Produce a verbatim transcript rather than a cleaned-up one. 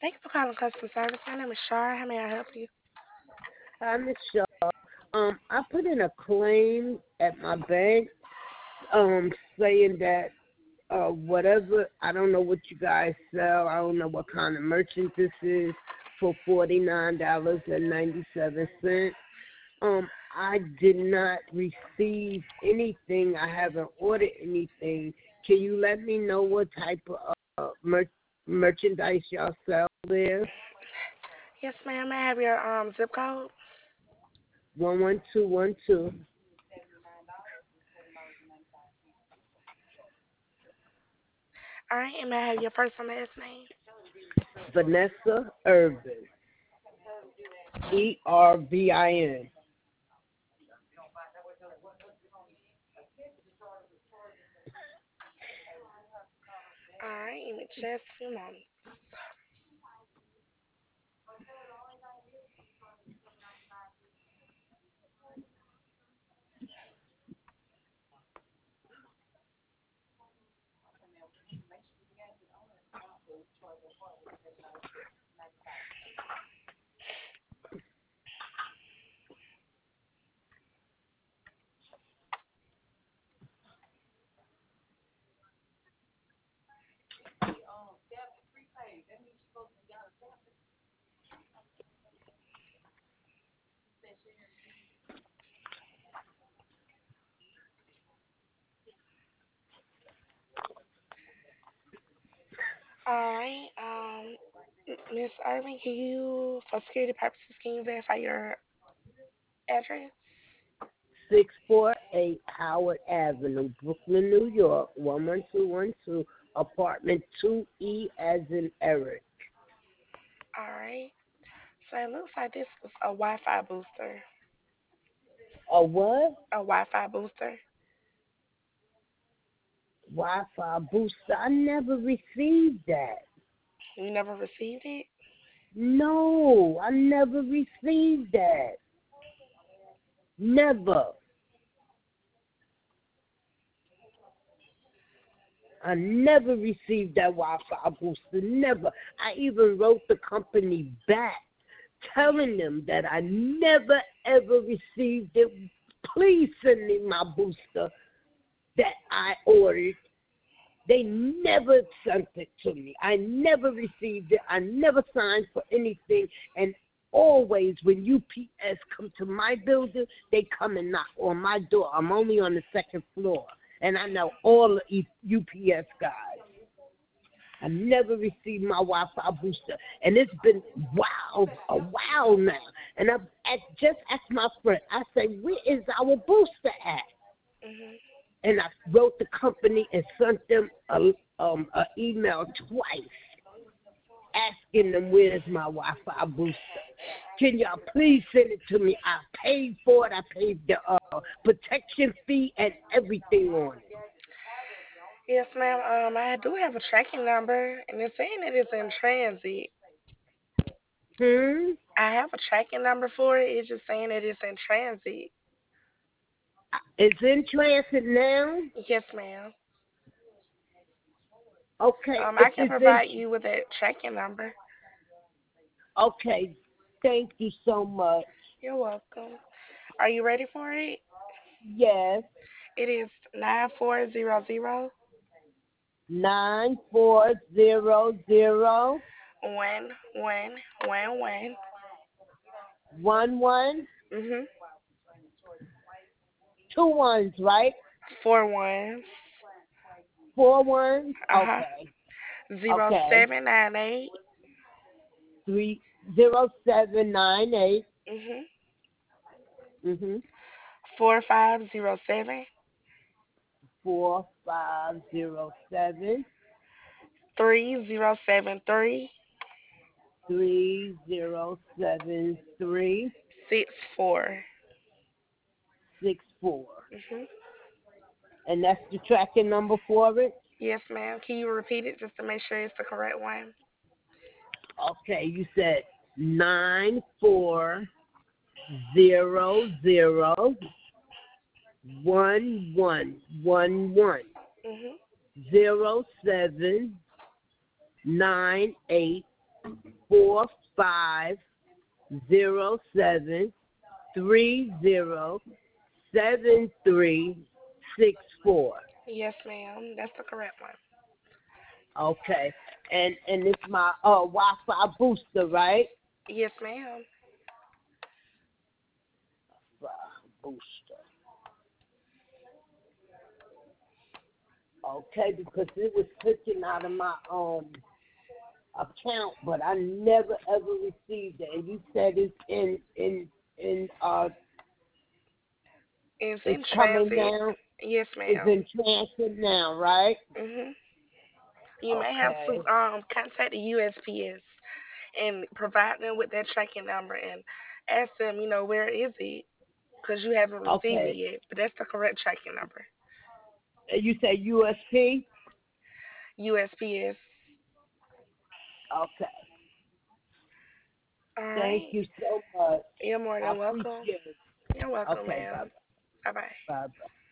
Thanks for calling customer service. My name is Shar. How may I help you? Hi, Miss Shaw. Um, I put in a claim at my bank, um, saying that uh, whatever, I don't know what you guys sell. I don't know what kind of merchant this is for forty-nine dollars and ninety-seven cents. Um, I did not receive anything. I haven't ordered anything. Can you let me know what type of uh, mer- merchandise y'all sell there? Yes, ma'am. May I have your um zip code? One one two one two. All right, and may I have your first and last name? Vanessa Irvin. E R V I N. All right, give me just a few moments. All right, um, Miss Irving, can you, for security purposes, can you verify your address? six four eight Howard Avenue, Brooklyn, New York, one one two one two, apartment two E as in Eric. All right. So it looks like this was a Wi-Fi booster. A what? A Wi-Fi booster. Wi-Fi booster. I never received that. You never received it? No, I never received that. Never. I never received that Wi-Fi booster. Never. I even wrote the company back telling them that I never ever received it. Please send me my booster that I ordered. They never sent it to me. I never received it. I never signed for anything. And always when U P S come to my building, they come and knock on my door. I'm only on the second floor. And I know all the U P S guys. I never received my Wi-Fi booster. And it's been wow, a while now. And I've I just asked my friend, I say, where is our booster at? Mhm. And I wrote the company and sent them a um a email twice asking them where's my Wi-Fi booster. Can y'all please send it to me? I paid for it. I paid the uh, protection fee and everything on it. Yes, ma'am. Um, I do have a tracking number, and it's saying it is in transit. Hmm? I have a tracking number for it. It's just saying it is in transit. It's in transit now? Yes, ma'am. Okay, Um, if I can it's in, provide you with a tracking number. okay, thank you so much. You're welcome. Are you ready for it? Yes, It is nine four zero zero nine four zero zero one one one one. one one Mhm. two ones, right? Four ones. Four ones? Uh huh. Okay, Zero okay. seven nine eight. Three zero seven nine eight. Mhm. Mm-hmm. Four five zero seven Four five zero seven three zero seven three three zero seven three six four. six four. Mhm. And that's the tracking number for it? Yes, ma'am. Can you repeat it just to make sure it's the correct one? Okay, you said nine four zero zero one one one one Mhm. zero seven nine eight four five zero seven three zero seven three six four. Yes, ma'am. That's the correct one. Okay, and and it's my uh Wi-Fi booster, right? Yes, ma'am. Wi-Fi booster. Okay, because it was taken out of my um account, but I never ever received it. And you said it's in in in uh It's it's in coming transit. now. Yes, It's ma'am. in transit now, right? Mhm. You may have to Okay. um contact the U S P S and provide them with that tracking number and ask them, you know, where is it? Because you haven't received it Okay. yet. But that's the correct tracking number. And you say U S P? U S P S. Okay. All Thank right. you so much. You're more I than welcome. appreciate it. You're welcome, Okay, bye ma'am. Bye bye. bye. Bye bye.